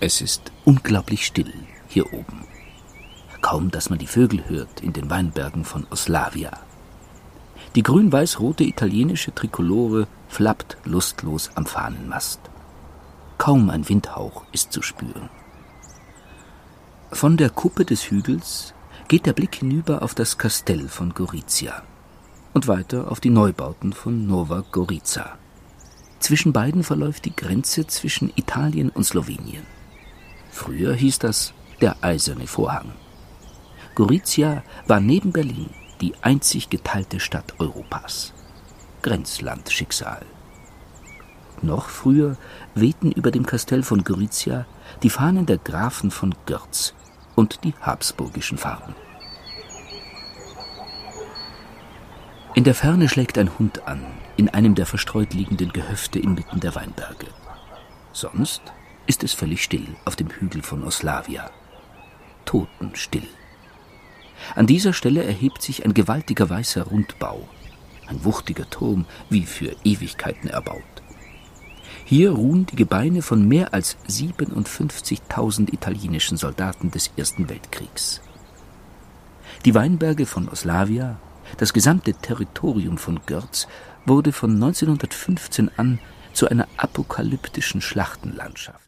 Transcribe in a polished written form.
Es ist unglaublich still hier oben. Kaum, dass man die Vögel hört in den Weinbergen von Oslavia. Die grün-weiß-rote italienische Trikolore flappt lustlos am Fahnenmast. Kaum ein Windhauch ist zu spüren. Von der Kuppe des Hügels geht der Blick hinüber auf das Kastell von Gorizia und weiter auf die Neubauten von Nova Gorica. Zwischen beiden verläuft die Grenze zwischen Italien und Slowenien. Früher hieß das der Eiserne Vorhang. Gorizia war neben Berlin die einzig geteilte Stadt Europas. Grenzlandschicksal. Noch früher wehten über dem Kastell von Gorizia die Fahnen der Grafen von Görz und die habsburgischen Farben. In der Ferne schlägt ein Hund an, in einem der verstreut liegenden Gehöfte inmitten der Weinberge. Sonst ist es völlig still auf dem Hügel von Oslavia. Totenstill. An dieser Stelle erhebt sich ein gewaltiger weißer Rundbau, ein wuchtiger Turm, wie für Ewigkeiten erbaut. Hier ruhen die Gebeine von mehr als 57.000 italienischen Soldaten des Ersten Weltkriegs. Die Weinberge von Oslavia, das gesamte Territorium von Görz, wurde von 1915 an zu einer apokalyptischen Schlachtenlandschaft.